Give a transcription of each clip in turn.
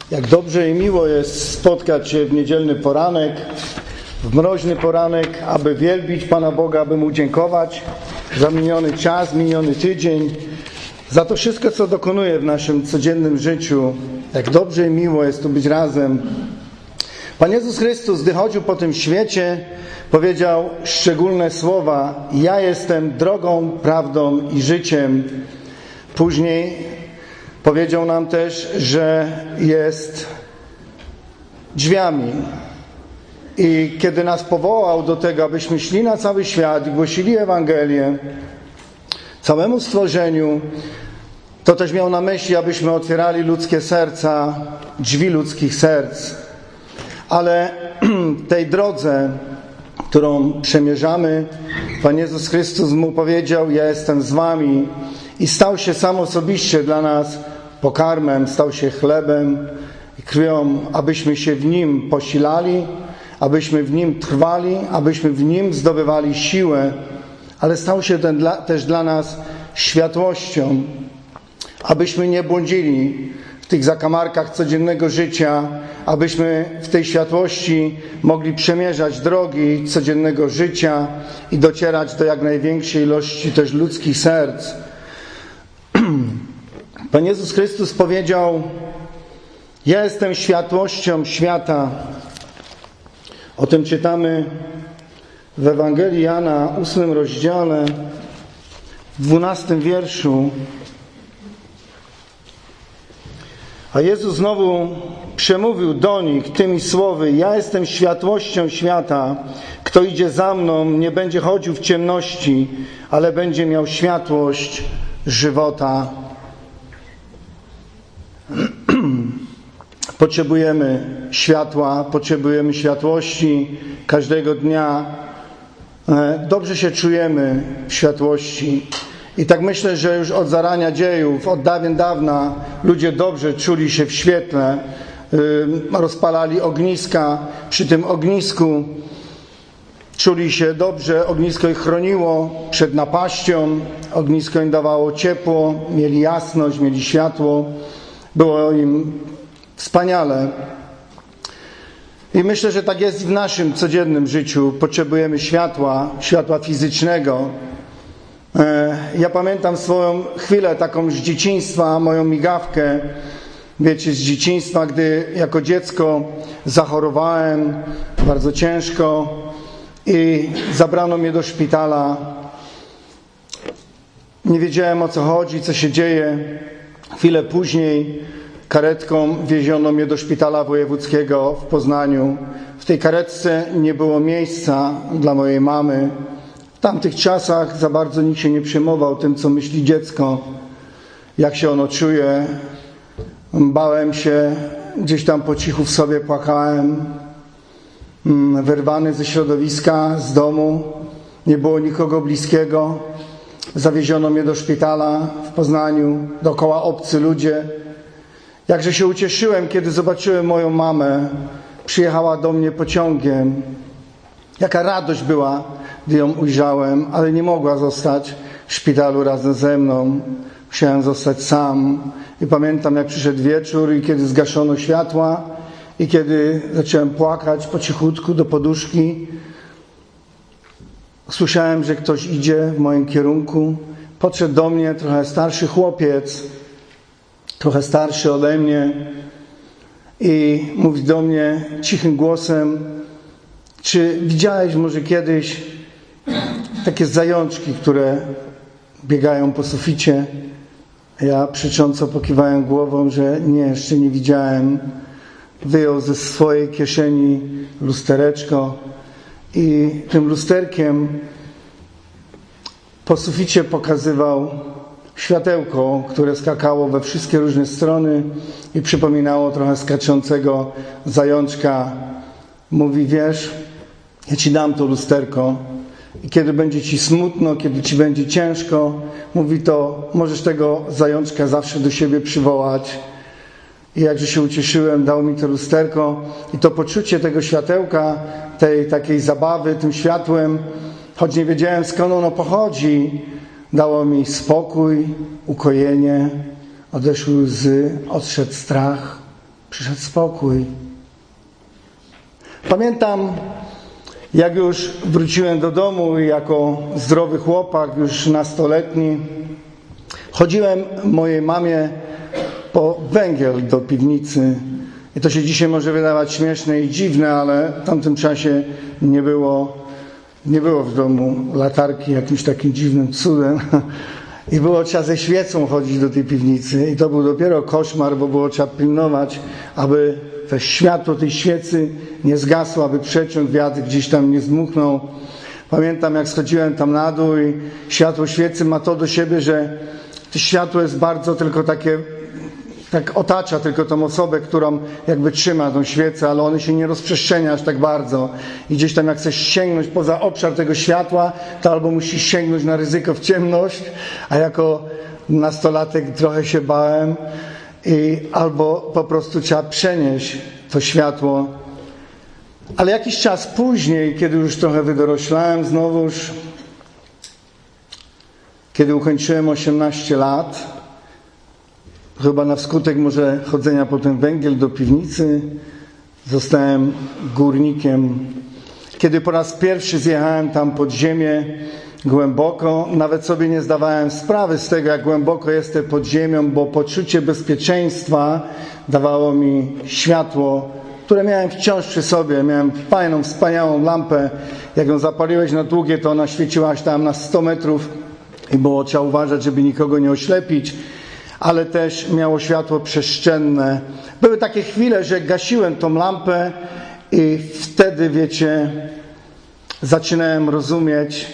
Jak dobrze i miło jest spotkać się w niedzielny poranek, w mroźny poranek, aby wielbić Pana Boga, aby Mu dziękować za miniony czas, miniony tydzień, za to wszystko, co dokonuje w naszym codziennym życiu. Jak dobrze i miło jest tu być razem. Pan Jezus Chrystus, gdy chodził po tym świecie, powiedział szczególne słowa: ja jestem drogą, prawdą i życiem. Później powiedział nam też, że jest drzwiami. I kiedy nas powołał do tego, abyśmy szli na cały świat i głosili Ewangelię całemu stworzeniu, to też miał na myśli, abyśmy otwierali ludzkie serca, drzwi ludzkich serc. Ale tej drodze, którą przemierzamy, Pan Jezus Chrystus mu powiedział: ja jestem z wami, i stał się sam osobiście dla nas pokarmem, stał się chlebem i krwią, abyśmy się w Nim posilali, abyśmy w Nim trwali, abyśmy w Nim zdobywali siłę, ale stał się też dla nas światłością, abyśmy nie błądzili w tych zakamarkach codziennego życia, abyśmy w tej światłości mogli przemierzać drogi codziennego życia i docierać do jak największej ilości też ludzkich serc. Pan Jezus Chrystus powiedział: ja jestem światłością świata. O tym czytamy w Ewangelii Jana, 8 rozdziale, w 12 wierszu. A Jezus znowu przemówił do nich tymi słowy: ja jestem światłością świata. Kto idzie za mną, nie będzie chodził w ciemności, ale będzie miał światłość żywota. Potrzebujemy światła, potrzebujemy światłości każdego dnia. Dobrze się czujemy w światłości. I tak myślę, że już od zarania dziejów, od dawien dawna ludzie dobrze czuli się w świetle. Rozpalali ogniska. Przy tym ognisku czuli się dobrze. Ognisko ich chroniło przed napaścią. Ognisko im dawało ciepło. Mieli jasność, mieli światło. Było im wspaniale. I myślę, że tak jest i w naszym codziennym życiu. Potrzebujemy światła fizycznego. Ja pamiętam swoją chwilę taką z dzieciństwa, moją migawkę, wiecie, z dzieciństwa, gdy jako dziecko zachorowałem bardzo ciężko i zabrano mnie do szpitala. Nie wiedziałem, o co chodzi, co się dzieje. Chwilę później karetką wieziono mnie do szpitala wojewódzkiego w Poznaniu. W tej karetce nie było miejsca dla mojej mamy. W tamtych czasach za bardzo nikt się nie przejmował tym, co myśli dziecko, jak się ono czuje. Bałem się, gdzieś tam po cichu w sobie płakałem. Wyrwany ze środowiska, z domu, nie było nikogo bliskiego. Zawieziono mnie do szpitala w Poznaniu, dookoła obcy ludzie. Jakże się ucieszyłem, kiedy zobaczyłem moją mamę. Przyjechała do mnie pociągiem. Jaka radość była, gdy ją ujrzałem, ale nie mogła zostać w szpitalu razem ze mną. Musiałem zostać sam. I pamiętam, jak przyszedł wieczór i kiedy zgaszono światła i kiedy zacząłem płakać po cichutku do poduszki, słyszałem, że ktoś idzie w moim kierunku. Podszedł do mnie trochę starszy chłopiec, trochę starszy ode mnie, i mówi do mnie cichym głosem: czy widziałeś może kiedyś takie zajączki, które biegają po suficie? Ja przecząco pokiwałem głową, że nie, jeszcze nie widziałem. Wyjął ze swojej kieszeni lustereczko i tym lusterkiem po suficie pokazywał światełko, które skakało we wszystkie różne strony i przypominało trochę skaczącego zajączka. Mówi: wiesz, ja ci dam to lusterko i kiedy będzie ci smutno, kiedy ci będzie ciężko, mówi, to możesz tego zajączka zawsze do siebie przywołać. I jakże się ucieszyłem, dał mi to lusterko i to poczucie tego światełka, tej takiej zabawy tym światłem, choć nie wiedziałem, skąd ono pochodzi, dało mi spokój, ukojenie, odeszły łzy, odszedł strach. Przyszedł spokój. Pamiętam, jak już wróciłem do domu i jako zdrowy chłopak, już nastoletni, chodziłem mojej mamie po węgiel do piwnicy. I to się dzisiaj może wydawać śmieszne i dziwne, ale w tamtym czasie nie było w domu latarki jakimś takim dziwnym cudem. I było trzeba ze świecą chodzić do tej piwnicy. I to był dopiero koszmar, bo było trzeba pilnować, aby to światło tej świecy nie zgasło, aby przeciąg wiatr gdzieś tam nie zdmuchnął. Pamiętam, jak schodziłem tam na dół i światło świecy ma to do siebie, że to światło jest bardzo tylko takie, tak otacza tylko tą osobę, którą jakby trzyma tą świecę, ale one się nie rozprzestrzenia aż tak bardzo. I gdzieś tam jak chcesz sięgnąć poza obszar tego światła, to albo musisz sięgnąć na ryzyko w ciemność, a jako nastolatek trochę się bałem, albo po prostu trzeba przenieść to światło. Ale jakiś czas później, kiedy już trochę wydoroślałem znowuż, kiedy ukończyłem 18 lat, chyba na wskutek może chodzenia po ten węgiel do piwnicy, zostałem górnikiem. Kiedy po raz pierwszy zjechałem tam pod ziemię głęboko, nawet sobie nie zdawałem sprawy z tego, jak głęboko jestem pod ziemią, bo poczucie bezpieczeństwa dawało mi światło, które miałem wciąż przy sobie. Miałem fajną, wspaniałą lampę. Jak ją zapaliłeś na długie, to ona świeciła aż tam na 100 metrów i było trzeba uważać, żeby nikogo nie oślepić, ale też miało światło przestrzenne. Były takie chwile, że gasiłem tą lampę i wtedy, wiecie, zaczynałem rozumieć,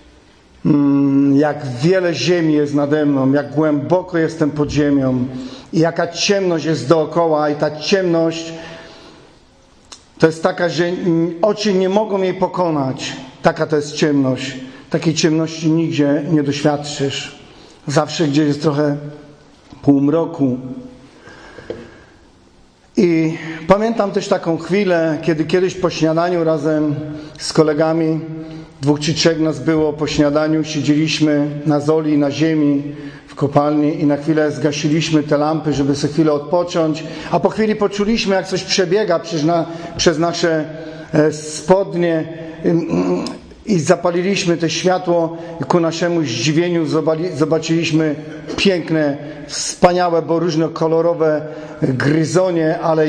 jak wiele ziemi jest nade mną, jak głęboko jestem pod ziemią i jaka ciemność jest dookoła. I ta ciemność to jest taka, że oczy nie mogą jej pokonać. Taka to jest ciemność. Takiej ciemności nigdzie nie doświadczysz. Zawsze gdzieś jest trochę półmroku. I pamiętam też taką chwilę, kiedy kiedyś po śniadaniu razem z kolegami, 2 czy 3 nas było po śniadaniu, siedzieliśmy na zoli, na ziemi, w kopalni i na chwilę zgasiliśmy te lampy, żeby sobie chwilę odpocząć, a po chwili poczuliśmy, jak coś przebiega przez nasze spodnie i zapaliliśmy to światło i ku naszemu zdziwieniu zobaczyliśmy piękne, wspaniałe, bo różnokolorowe gryzonie, ale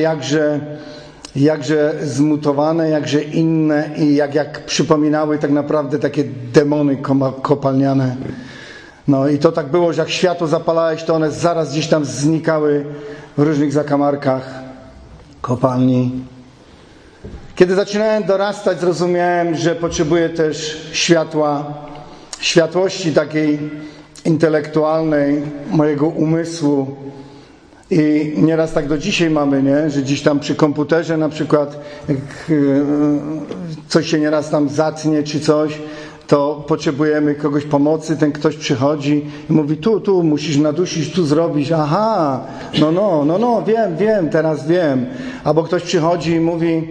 jakże zmutowane, jakże inne i jak przypominały tak naprawdę takie demony kopalniane. No i to tak było, że jak światło zapalałeś, to one zaraz gdzieś tam znikały w różnych zakamarkach kopalni. Kiedy zaczynałem dorastać, zrozumiałem, że potrzebuję też światłości takiej intelektualnej mojego umysłu. I nieraz tak do dzisiaj mamy, nie? Że gdzieś tam przy komputerze na przykład jak coś się nieraz tam zatnie czy coś, to potrzebujemy kogoś pomocy, ten ktoś przychodzi i mówi tu musisz nadusić, tu zrobić, aha, no, wiem, teraz wiem. Albo ktoś przychodzi i mówi,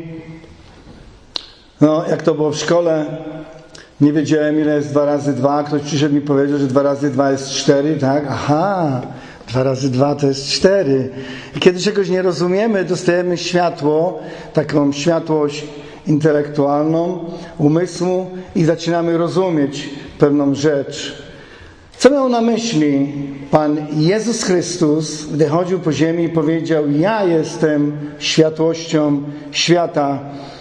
no jak to było w szkole, nie wiedziałem ile jest 2 razy 2, ktoś przyszedł mi powiedział, że 2 razy 2 jest 4, tak, aha, 2 razy 2 to jest 4. I kiedy czegoś nie rozumiemy, dostajemy światło, taką światłość intelektualną, umysłu i zaczynamy rozumieć pewną rzecz. Co miał na myśli Pan Jezus Chrystus, gdy chodził po ziemi i powiedział, ja jestem światłością świata.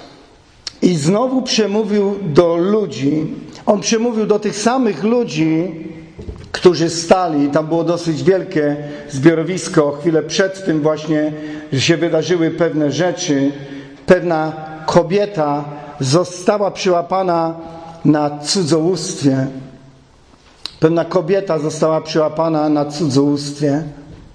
I znowu przemówił do ludzi. On przemówił do tych samych ludzi, którzy stali. Tam było dosyć wielkie zbiorowisko. Chwilę przed tym właśnie, że się wydarzyły pewne rzeczy. Pewna kobieta została przyłapana na cudzołóstwie. Pewna kobieta została przyłapana na cudzołóstwie.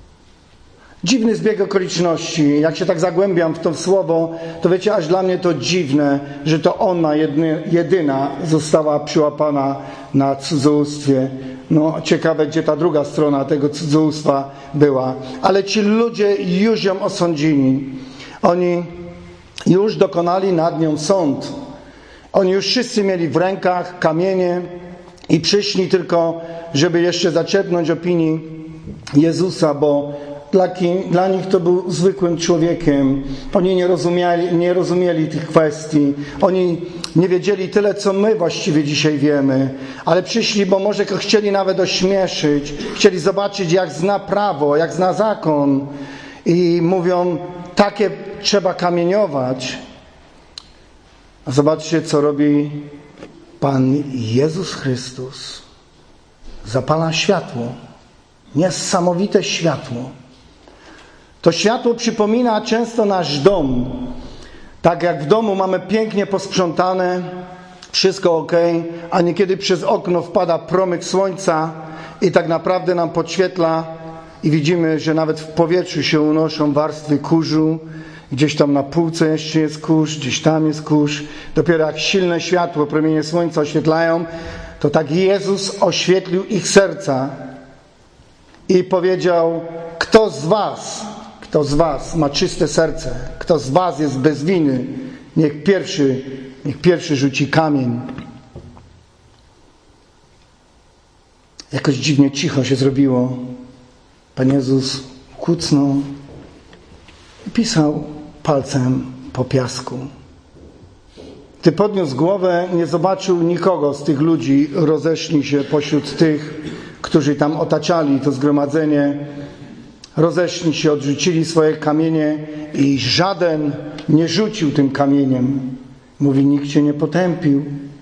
Dziwny zbieg okoliczności. Jak się tak zagłębiam w to słowo, to wiecie, aż dla mnie to dziwne, że to ona jedyna została przyłapana na cudzołóstwie. No ciekawe, gdzie ta druga strona tego cudzołóstwa była. Ale ci ludzie już ją osądzili. Oni już dokonali nad nią sąd. Oni już wszyscy mieli w rękach kamienie i przyszli tylko, żeby jeszcze zaczerpnąć opinii Jezusa, bo dla nich to był zwykłym człowiekiem. Oni nie rozumieli tych kwestii. Oni nie wiedzieli tyle, co my właściwie dzisiaj wiemy. Ale przyszli, bo może go chcieli nawet ośmieszyć. Chcieli zobaczyć, jak zna prawo, jak zna zakon. I mówią, takie trzeba kamieniować. A zobaczcie, co robi Pan Jezus Chrystus. Zapala światło. Niesamowite światło. To światło przypomina często nasz dom. Tak jak w domu mamy pięknie posprzątane, wszystko ok, a niekiedy przez okno wpada promyk słońca i tak naprawdę nam podświetla i widzimy, że nawet w powietrzu się unoszą warstwy kurzu. Gdzieś tam na półce jeszcze jest kurz, gdzieś tam jest kurz. Dopiero jak silne światło, promienie słońca oświetlają, to tak Jezus oświetlił ich serca i powiedział, kto z was ma czyste serce, kto z was jest bez winy, niech pierwszy rzuci kamień. Jakoś dziwnie cicho się zrobiło. Pan Jezus kucnął i pisał palcem po piasku. Gdy podniósł głowę, nie zobaczył nikogo z tych ludzi. Rozeszli się pośród tych, którzy tam otaczali to zgromadzenie. Rozeszli się, odrzucili swoje kamienie i żaden nie rzucił tym kamieniem. Mówi, nikt cię nie potępił.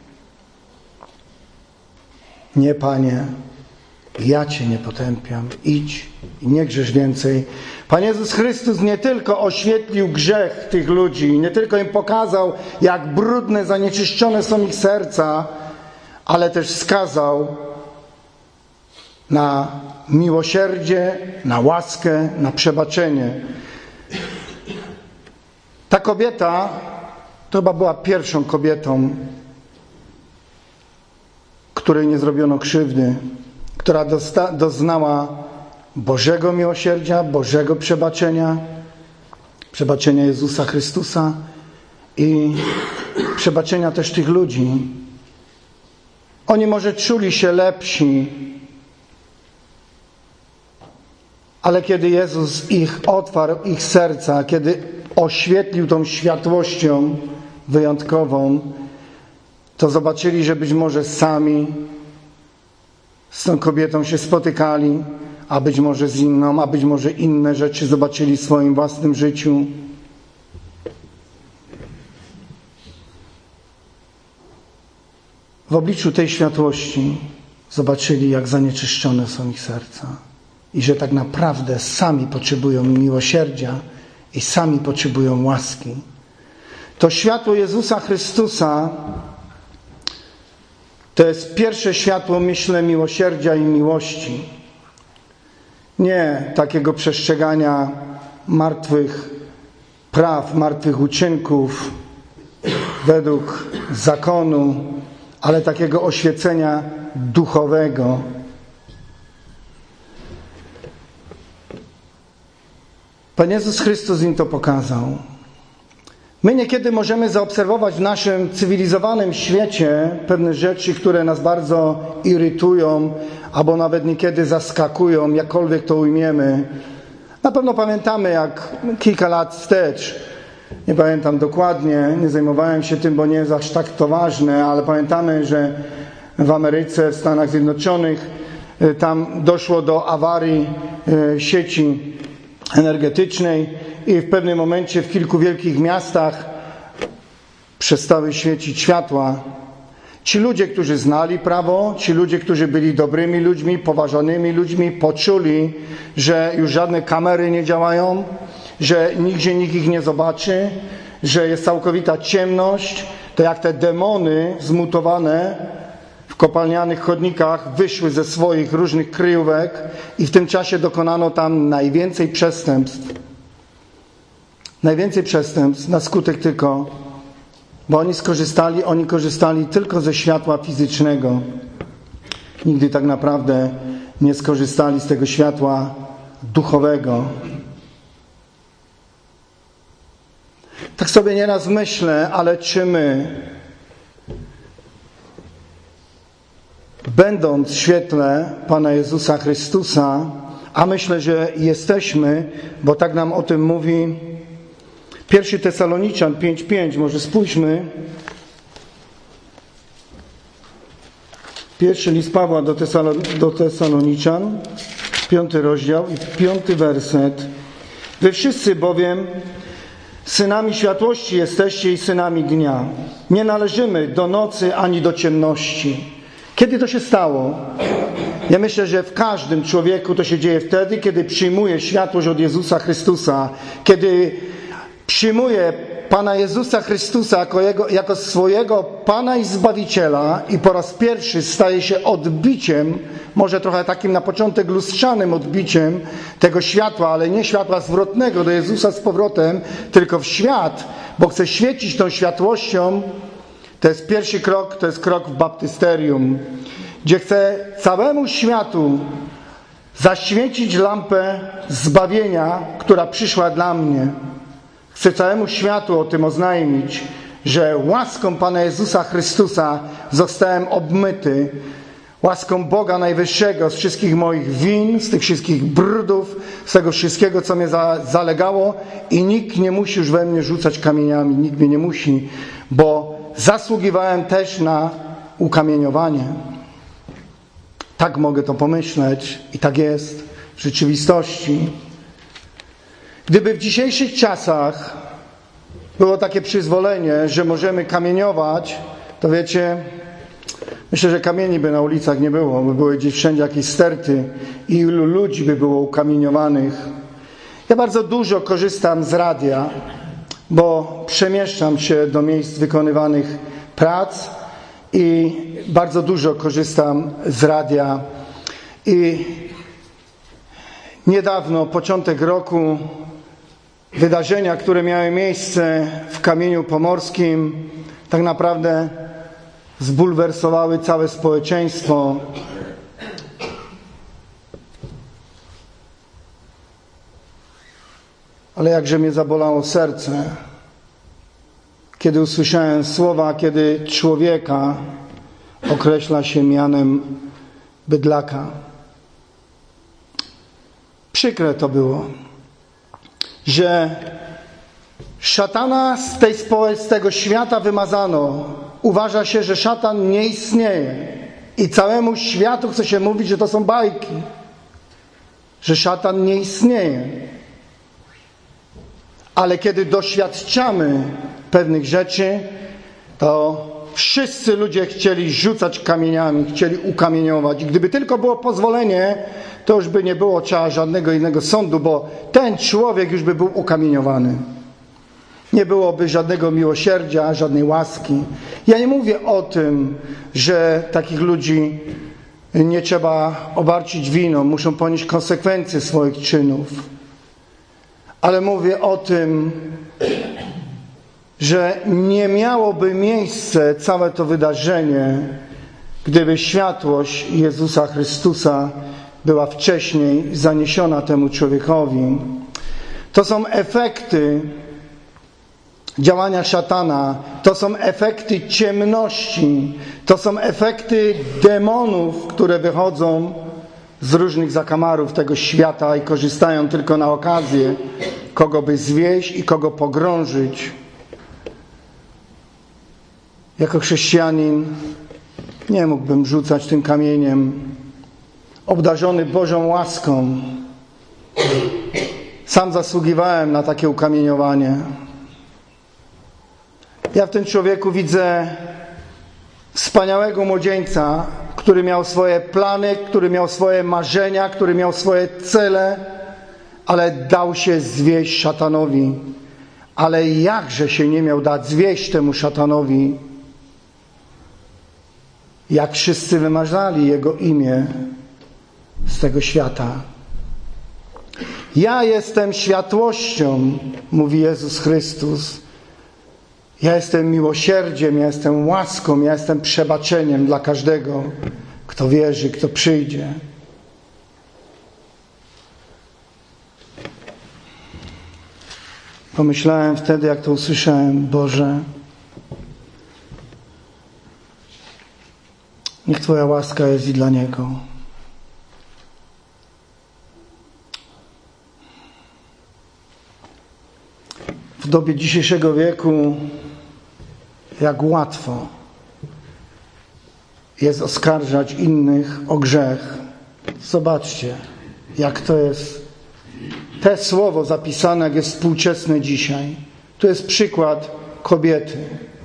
Nie, Panie, ja cię nie potępiam. Idź i nie grzesz więcej. Pan Jezus Chrystus nie tylko oświetlił grzech tych ludzi, nie tylko im pokazał, jak brudne, zanieczyszczone są ich serca, ale też wskazał na miłosierdzie, na łaskę, na przebaczenie. Ta kobieta to chyba była pierwszą kobietą, której nie zrobiono krzywdy, która doznała Bożego miłosierdzia, Bożego przebaczenia, przebaczenia Jezusa Chrystusa i przebaczenia też tych ludzi. Oni może czuli się lepsi, ale kiedy Jezus otwarł ich serca, kiedy oświetlił tą światłością wyjątkową, to zobaczyli, że być może sami z tą kobietą się spotykali, a być może z inną, a być może inne rzeczy zobaczyli w swoim własnym życiu. W obliczu tej światłości zobaczyli, jak zanieczyszczone są ich serca i że tak naprawdę sami potrzebują miłosierdzia i sami potrzebują łaski. To światło Jezusa Chrystusa to jest pierwsze światło, myślę, miłosierdzia i miłości. Nie takiego przestrzegania martwych praw, martwych uczynków według zakonu, ale takiego oświecenia duchowego. Pan Jezus Chrystus im to pokazał. My niekiedy możemy zaobserwować w naszym cywilizowanym świecie pewne rzeczy, które nas bardzo irytują, albo nawet niekiedy zaskakują, jakkolwiek to ujmiemy. Na pewno pamiętamy, jak kilka lat wstecz, nie pamiętam dokładnie, nie zajmowałem się tym, bo nie jest aż tak to ważne, ale pamiętamy, że w Ameryce, w Stanach Zjednoczonych, tam doszło do awarii sieci energetycznej i w pewnym momencie w kilku wielkich miastach przestały świecić światła. Ci ludzie, którzy znali prawo, ci ludzie, którzy byli dobrymi ludźmi, poważanymi ludźmi, poczuli, że już żadne kamery nie działają, że nigdzie nikt ich nie zobaczy, że jest całkowita ciemność, to jak te demony zmutowane w kopalnianych chodnikach wyszły ze swoich różnych kryjówek i w tym czasie dokonano tam najwięcej przestępstw. Najwięcej przestępstw na skutek tylko, bo oni korzystali tylko ze światła fizycznego. Nigdy tak naprawdę nie skorzystali z tego światła duchowego. Tak sobie nieraz myślę, ale czy my, będąc w świetle Pana Jezusa Chrystusa, a myślę, że jesteśmy, bo tak nam o tym mówi 1 Tesaloniczan 5:5. Może spójrzmy. Pierwszy list Pawła do Tesaloniczan, 5 rozdział i 5 werset. Wy wszyscy bowiem synami światłości jesteście i synami dnia. Nie należymy do nocy ani do ciemności. Kiedy to się stało? Ja myślę, że w każdym człowieku to się dzieje wtedy, kiedy przyjmuje światłość od Jezusa Chrystusa. Kiedy przyjmuje Pana Jezusa Chrystusa jako swojego Pana i Zbawiciela i po raz pierwszy staje się odbiciem, może trochę takim na początek lustrzanym odbiciem tego światła, ale nie światła zwrotnego do Jezusa z powrotem, tylko w świat, bo chce świecić tą światłością. To jest pierwszy krok, to jest krok w baptysterium, gdzie chce całemu światu zaświecić lampę zbawienia, która przyszła dla mnie. Chcę całemu światu o tym oznajmić, że łaską Pana Jezusa Chrystusa zostałem obmyty, łaską Boga Najwyższego z wszystkich moich win, z tych wszystkich brudów, z tego wszystkiego, co mnie zalegało i nikt nie musi już we mnie rzucać kamieniami, nikt mnie nie musi, bo zasługiwałem też na ukamieniowanie. Tak mogę to pomyśleć i tak jest w rzeczywistości. Gdyby w dzisiejszych czasach było takie przyzwolenie, że możemy kamieniować, to wiecie, myślę, że kamieni by na ulicach nie było, by były gdzieś wszędzie jakieś sterty i ilu ludzi by było ukamieniowanych. Ja bardzo dużo korzystam z radia, bo przemieszczam się do miejsc wykonywanych prac i bardzo dużo korzystam z radia. I niedawno, początek roku, wydarzenia, które miały miejsce w Kamieniu Pomorskim, tak naprawdę zbulwersowały całe społeczeństwo. Ale jakże mnie zabolało serce, kiedy usłyszałem słowa, kiedy człowieka określa się mianem bydlaka. Przykre to było, że szatana z tego świata wymazano. Uważa się, że szatan nie istnieje. I całemu światu chce się mówić, że to są bajki. Że szatan nie istnieje. Ale kiedy doświadczamy pewnych rzeczy, to wszyscy ludzie chcieli rzucać kamieniami, chcieli ukamieniować. I gdyby tylko było pozwolenie, to już by nie było trzeba żadnego innego sądu, bo ten człowiek już by był ukamieniowany. Nie byłoby żadnego miłosierdzia, żadnej łaski. Ja nie mówię o tym, że takich ludzi nie trzeba obarczyć winą, muszą ponieść konsekwencje swoich czynów. Ale mówię o tym, że nie miałoby miejsca całe to wydarzenie, gdyby światłość Jezusa Chrystusa była wcześniej zaniesiona temu człowiekowi. To są efekty działania szatana, to są efekty ciemności, to są efekty demonów, które wychodzą z różnych zakamarów tego świata i korzystają tylko na okazję, kogo by zwieść i kogo pogrążyć. Jako chrześcijanin nie mógłbym rzucać tym kamieniem. Obdarzony Bożą łaską, sam zasługiwałem na takie ukamieniowanie. Ja w tym człowieku widzę wspaniałego młodzieńca, który miał swoje plany, który miał swoje marzenia, który miał swoje cele, ale dał się zwieść szatanowi. Ale jakże się nie miał dać zwieść temu szatanowi, jak wszyscy wymarzali jego imię z tego świata. Ja jestem światłością, mówi Jezus Chrystus. Ja jestem miłosierdziem, ja jestem łaską, ja jestem przebaczeniem dla każdego, kto wierzy, kto przyjdzie. Pomyślałem wtedy, jak to usłyszałem, Boże, niech Twoja łaska jest i dla niego. w dobie dzisiejszego wieku, jak łatwo jest oskarżać innych o grzech. Zobaczcie, jak to jest. Te słowo zapisane, jak jest współczesne dzisiaj. To jest przykład kobiety.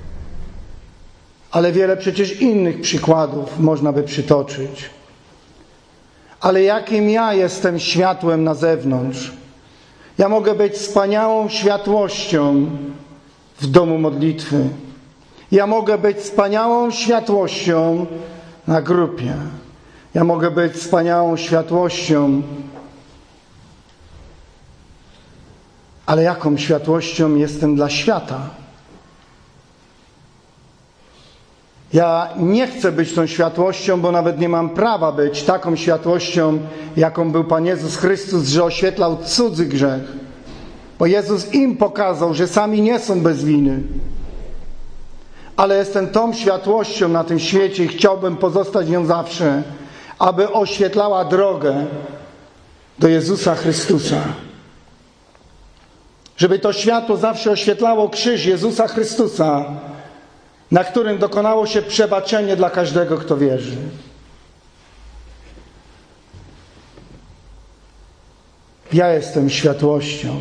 Ale wiele przecież innych przykładów można by przytoczyć. Ale jakim ja jestem światłem na zewnątrz? Ja mogę być wspaniałą światłością w domu modlitwy. Ja mogę być wspaniałą światłością na grupie. Ja mogę być wspaniałą światłością. Ale jaką światłością jestem dla świata? Ja nie chcę być tą światłością, bo nawet nie mam prawa być taką światłością, jaką był Pan Jezus Chrystus, że oświetlał cudzy grzech. Bo Jezus im pokazał, że sami nie są bez winy. Ale jestem tą światłością na tym świecie i chciałbym pozostać nią zawsze, aby oświetlała drogę do Jezusa Chrystusa. Żeby to światło zawsze oświetlało krzyż Jezusa Chrystusa, na którym dokonało się przebaczenie dla każdego, kto wierzy. Ja jestem światłością.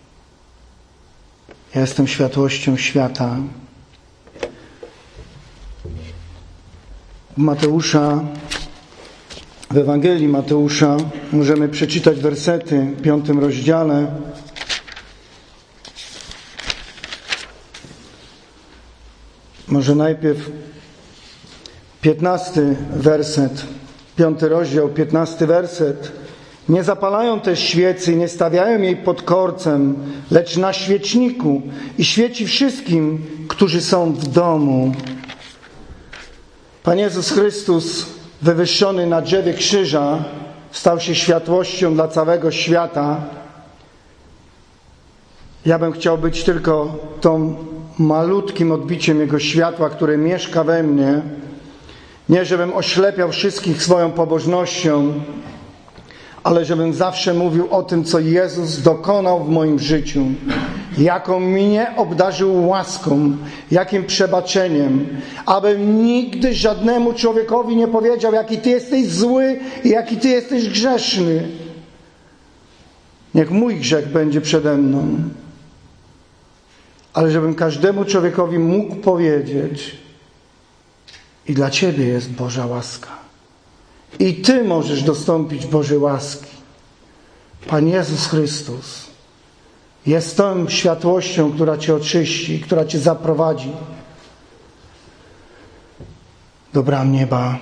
Ja jestem światłością świata. W Ewangelii Mateusza możemy przeczytać wersety w 5 rozdziale. Może najpierw 15 werset, 5 rozdział, 15 werset. Nie zapalają też świecy i nie stawiają jej pod korcem, lecz na świeczniku i świeci wszystkim, którzy są w domu. Pan Jezus Chrystus, wywyższony na drzewie krzyża, stał się światłością dla całego świata. Ja bym chciał być tylko tą malutkim odbiciem Jego światła, które mieszka we mnie. Nie, żebym oślepiał wszystkich swoją pobożnością, ale żebym zawsze mówił o tym, co Jezus dokonał w moim życiu. Jaką mnie obdarzył łaską, jakim przebaczeniem. Abym nigdy żadnemu człowiekowi nie powiedział, jaki Ty jesteś zły i jaki Ty jesteś grzeszny. Niech mój grzech będzie przede mną. Ale żebym każdemu człowiekowi mógł powiedzieć: i dla Ciebie jest Boża łaska. I Ty możesz dostąpić Bożej łaski. Pan Jezus Chrystus jest tą światłością, która Cię oczyści, która Cię zaprowadzi do bram nieba.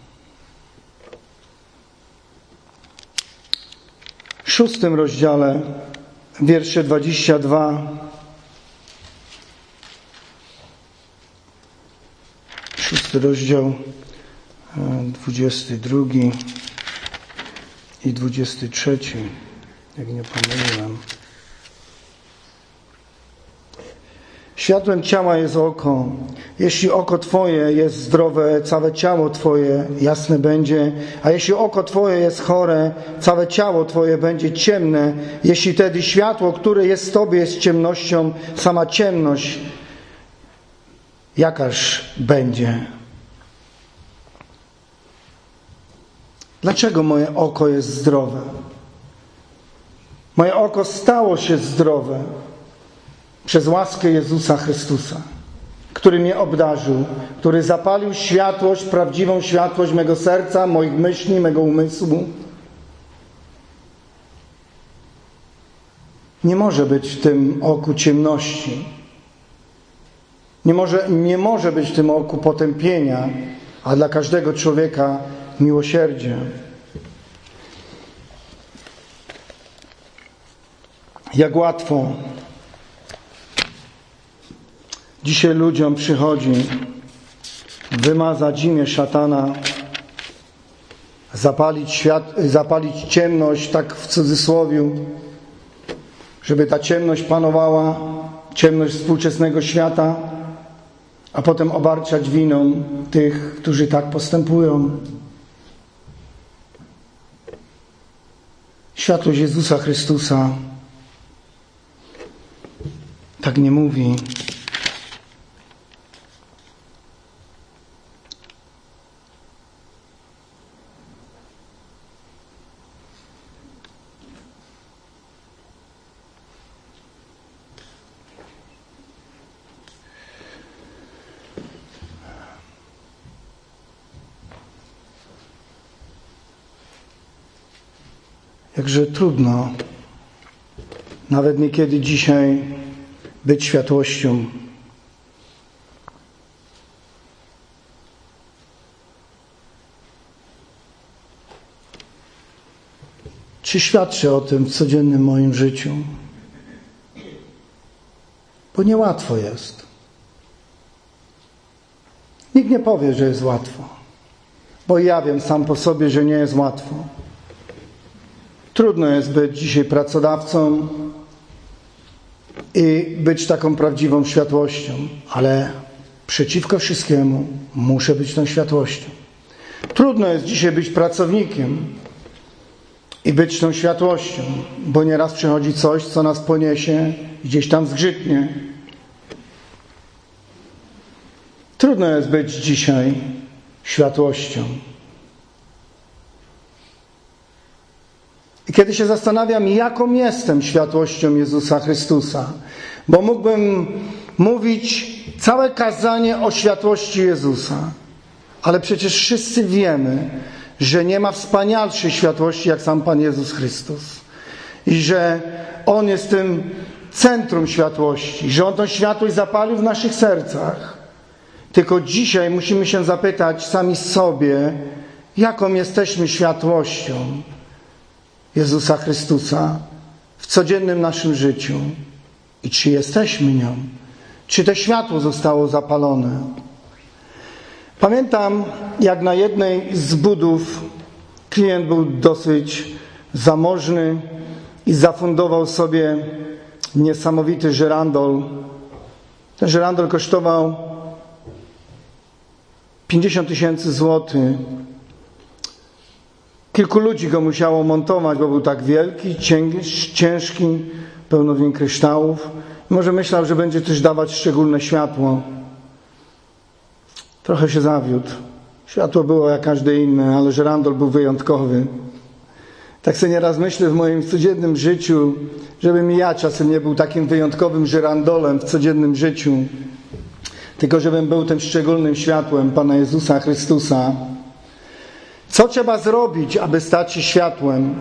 W 6 rozdziale, wiersze 22. 6 rozdział, 22 i 23, jak nie pomyliłem. Światłem ciała jest oko. Jeśli oko Twoje jest zdrowe, całe ciało Twoje jasne będzie, a jeśli oko Twoje jest chore, całe ciało Twoje będzie ciemne. Jeśli tedy światło, które jest w Tobie, jest ciemnością, sama ciemność, jakaż będzie? Dlaczego moje oko jest zdrowe? Moje oko stało się zdrowe przez łaskę Jezusa Chrystusa, który mnie obdarzył, który zapalił światłość, prawdziwą światłość mego serca, moich myśli, mego umysłu. Nie może być w tym oku ciemności. Nie może być w tym oku potępienia, a dla każdego człowieka miłosierdzie. Jak łatwo dzisiaj ludziom przychodzi wymazać imię szatana, zapalić ciemność, tak w cudzysłowiu, żeby ta ciemność panowała, ciemność współczesnego świata, a potem obarczać winą tych, którzy tak postępują. Światłość Jezusa Chrystusa tak nie mówi. Jakże trudno, nawet niekiedy dzisiaj, być światłością. Czy świadczę o tym w codziennym moim życiu? Bo niełatwo jest. Nikt nie powie, że jest łatwo, bo ja wiem sam po sobie, że nie jest łatwo. Trudno jest być dzisiaj pracodawcą i być taką prawdziwą światłością, ale przeciwko wszystkiemu muszę być tą światłością. Trudno jest dzisiaj być pracownikiem i być tą światłością, bo nieraz przychodzi coś, co nas poniesie, gdzieś tam zgrzytnie. Trudno jest być dzisiaj światłością. I kiedy się zastanawiam, jaką jestem światłością Jezusa Chrystusa, bo mógłbym mówić całe kazanie o światłości Jezusa, ale przecież wszyscy wiemy, że nie ma wspanialszej światłości jak sam Pan Jezus Chrystus. I że On jest tym centrum światłości, że On tą światłość zapalił w naszych sercach. Tylko dzisiaj musimy się zapytać sami sobie, jaką jesteśmy światłością Jezusa Chrystusa w codziennym naszym życiu i czy jesteśmy nią, czy to światło zostało zapalone. Pamiętam, jak na jednej z budów klient był dosyć zamożny i zafundował sobie niesamowity żyrandol. Ten żyrandol kosztował 50 000 złotych. Kilku ludzi go musiało montować, bo był tak wielki, ciężki, pełno w nim kryształów. Może myślał, że będzie też dawać szczególne światło. Trochę się zawiódł. Światło było jak każde inne, ale żyrandol był wyjątkowy. Tak sobie nieraz myślę w moim codziennym życiu, żebym ja czasem nie był takim wyjątkowym żyrandolem w codziennym życiu, tylko żebym był tym szczególnym światłem Pana Jezusa Chrystusa. Co trzeba zrobić, aby stać się światłem?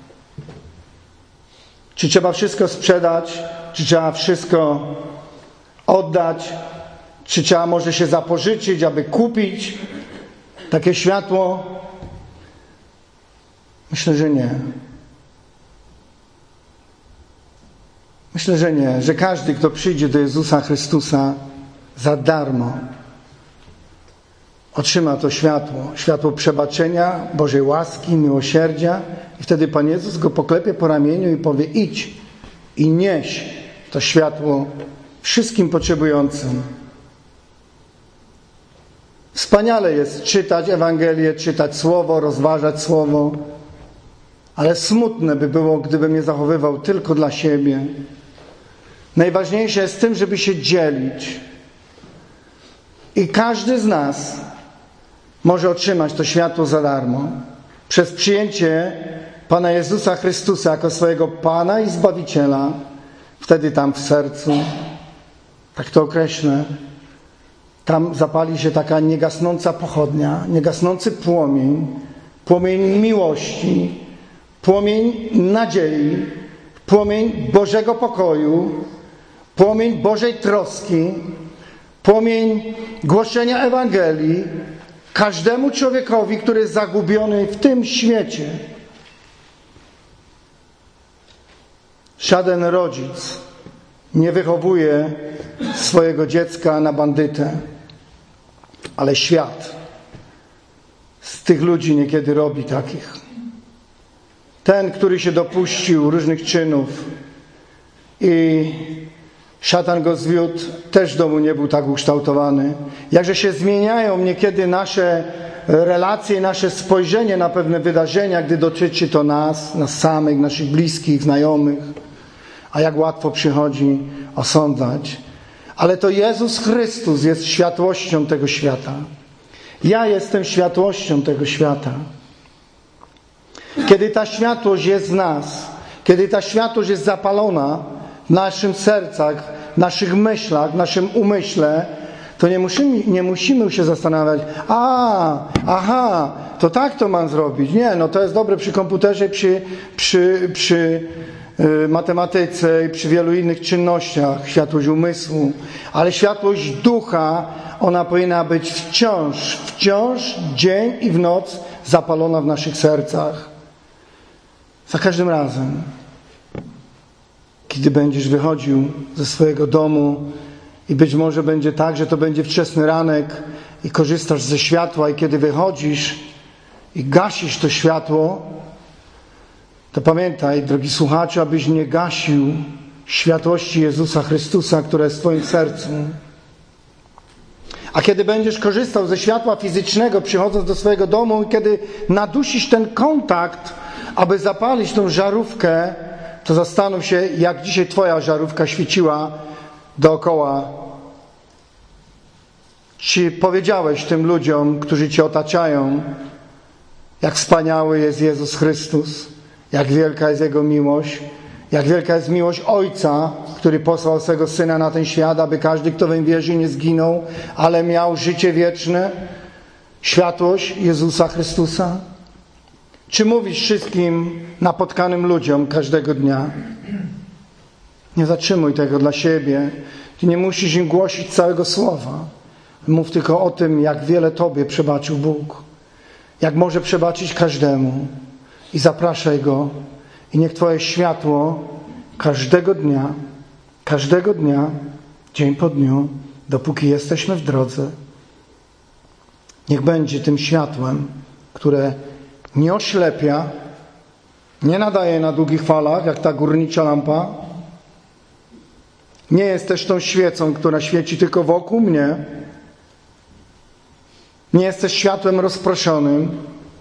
Czy trzeba wszystko sprzedać? Czy trzeba wszystko oddać? Czy trzeba może się zapożyczyć, aby kupić takie światło? Myślę, że nie. Myślę, że nie. Że każdy, kto przyjdzie do Jezusa Chrystusa za darmo, otrzyma to światło. Światło przebaczenia, Bożej łaski, miłosierdzia. I wtedy Pan Jezus go poklepie po ramieniu i powie: idź i nieś to światło wszystkim potrzebującym. Wspaniale jest czytać Ewangelię, czytać Słowo, rozważać Słowo, ale smutne by było, gdybym je zachowywał tylko dla siebie. Najważniejsze jest tym, żeby się dzielić. I każdy z nas może otrzymać to światło za darmo. Przez przyjęcie Pana Jezusa Chrystusa jako swojego Pana i Zbawiciela. Wtedy tam w sercu, tak to określę, tam zapali się taka niegasnąca pochodnia, niegasnący płomień, płomień miłości, płomień nadziei, płomień Bożego pokoju, płomień Bożej troski, płomień głoszenia Ewangelii każdemu człowiekowi, który jest zagubiony w tym świecie. Żaden rodzic nie wychowuje swojego dziecka na bandytę, ale świat z tych ludzi niekiedy robi takich. Ten, który się dopuścił różnych czynów i szatan go zwiódł, też w domu nie był tak ukształtowany. Jakże się zmieniają niekiedy nasze relacje, nasze spojrzenie na pewne wydarzenia, gdy dotyczy to nas samych, naszych bliskich, znajomych. A jak łatwo przychodzi osądzać. Ale to Jezus Chrystus jest światłością tego świata. Ja jestem światłością tego świata. Kiedy ta światłość jest w nas, kiedy ta światłość jest zapalona w naszych sercach, w naszych myślach, w naszym umyśle, to nie musimy się zastanawiać, to tak to mam zrobić. Nie, no to jest dobre przy komputerze, przy matematyce i przy wielu innych czynnościach, światłość umysłu, ale światłość ducha, ona powinna być wciąż, dzień i w noc zapalona w naszych sercach. Za każdym razem, kiedy będziesz wychodził ze swojego domu i być może będzie tak, że to będzie wczesny ranek i korzystasz ze światła i kiedy wychodzisz i gasisz to światło, to pamiętaj, drogi słuchaczu, abyś nie gasił światłości Jezusa Chrystusa, która jest w twoim sercu. A kiedy będziesz korzystał ze światła fizycznego, przychodząc do swojego domu i kiedy nadusisz ten kontakt, aby zapalić tą żarówkę, to zastanów się, jak dzisiaj twoja żarówka świeciła dookoła. Czy powiedziałeś tym ludziom, którzy cię otaczają, jak wspaniały jest Jezus Chrystus, jak wielka jest Jego miłość, jak wielka jest miłość Ojca, który posłał swego Syna na ten świat, aby każdy, kto weń wierzy, nie zginął, ale miał życie wieczne, światłość Jezusa Chrystusa? Czy mówisz wszystkim napotkanym ludziom każdego dnia? Nie zatrzymuj tego dla siebie. Ty nie musisz im głosić całego słowa. Mów tylko o tym, jak wiele Tobie przebaczył Bóg. Jak może przebaczyć każdemu. I zapraszaj Go. I niech Twoje światło każdego dnia, dzień po dniu, dopóki jesteśmy w drodze, niech będzie tym światłem, które nie oślepia, nie nadaje na długich falach, jak ta górnicza lampa. Nie jest też tą świecą, która świeci tylko wokół mnie. Nie jesteś światłem rozproszonym,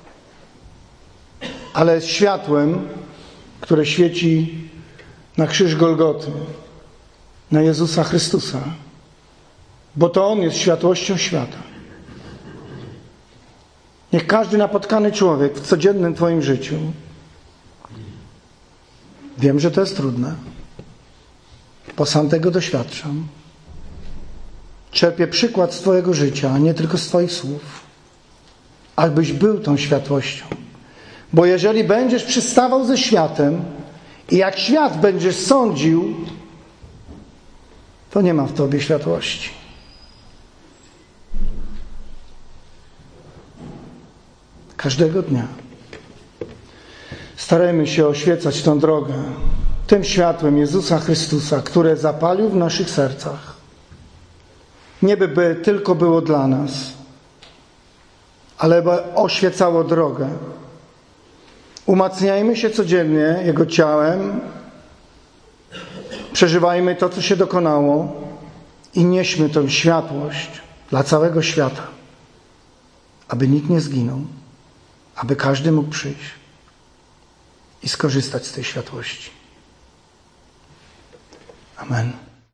ale jest światłem, które świeci na krzyż Golgoty, na Jezusa Chrystusa, bo to On jest światłością świata. Niech każdy napotkany człowiek w codziennym Twoim życiu, wiem, że to jest trudne, bo sam tego doświadczam, czerpię przykład z Twojego życia, a nie tylko z Twoich słów, abyś był tą światłością. Bo jeżeli będziesz przystawał ze światem i jak świat będziesz sądził, to nie ma w Tobie światłości. Każdego dnia starajmy się oświecać tę drogę tym światłem Jezusa Chrystusa, które zapalił w naszych sercach. Nie by tylko było dla nas, ale by oświecało drogę. Umacniajmy się codziennie Jego ciałem, przeżywajmy to, co się dokonało i nieśmy tę światłość dla całego świata, aby nikt nie zginął, aby każdy mógł przyjść i skorzystać z tej światłości. Amen.